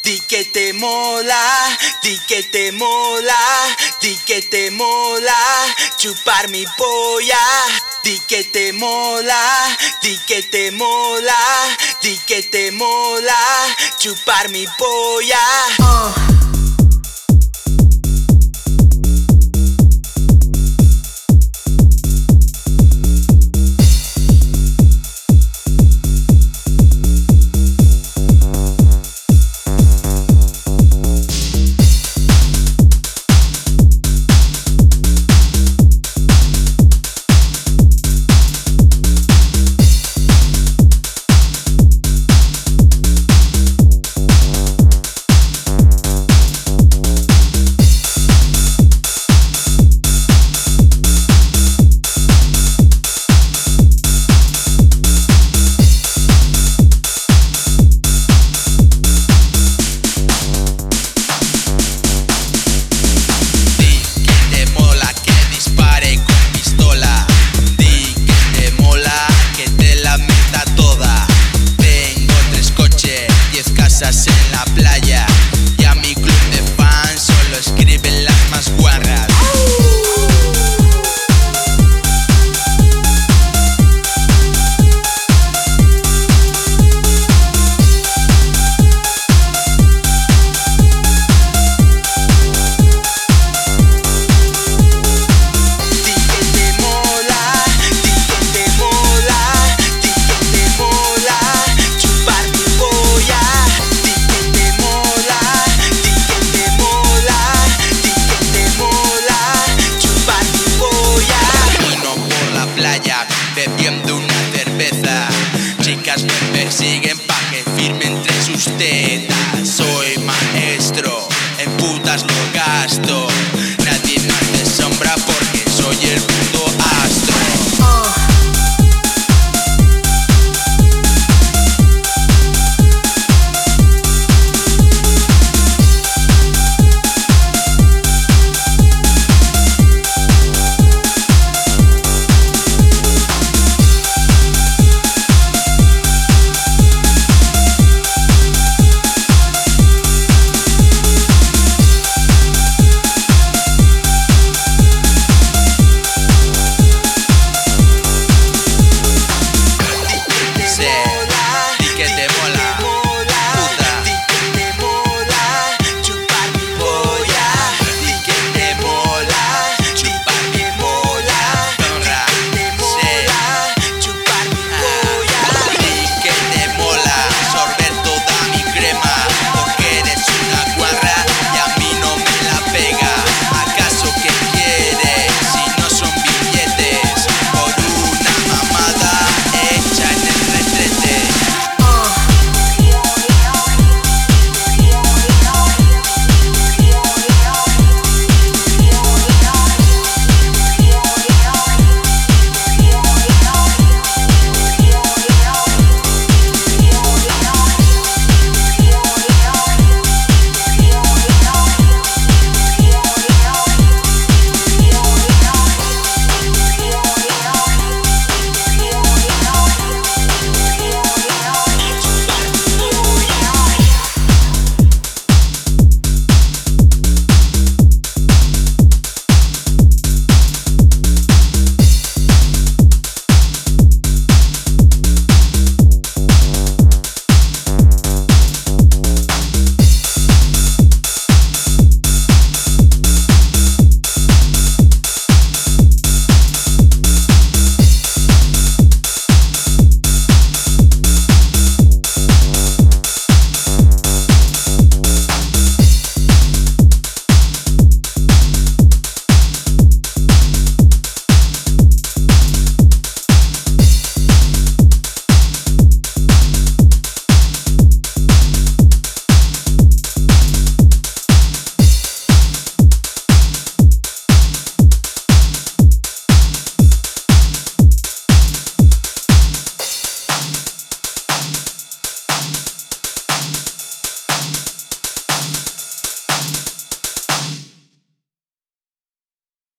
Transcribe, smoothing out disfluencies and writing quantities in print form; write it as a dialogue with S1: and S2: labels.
S1: di que te mola, di que te mola, di que te mola chupar mi polla. Di que te mola, di que te mola, di que te mola chupar mi polla.
S2: En la playa y a mi club de fans solo escriben las más guarras. Bebiendo una cerveza, chicas me persiguen pa' que firme entre sus tetas. Soy maestro, en putas lo gasto.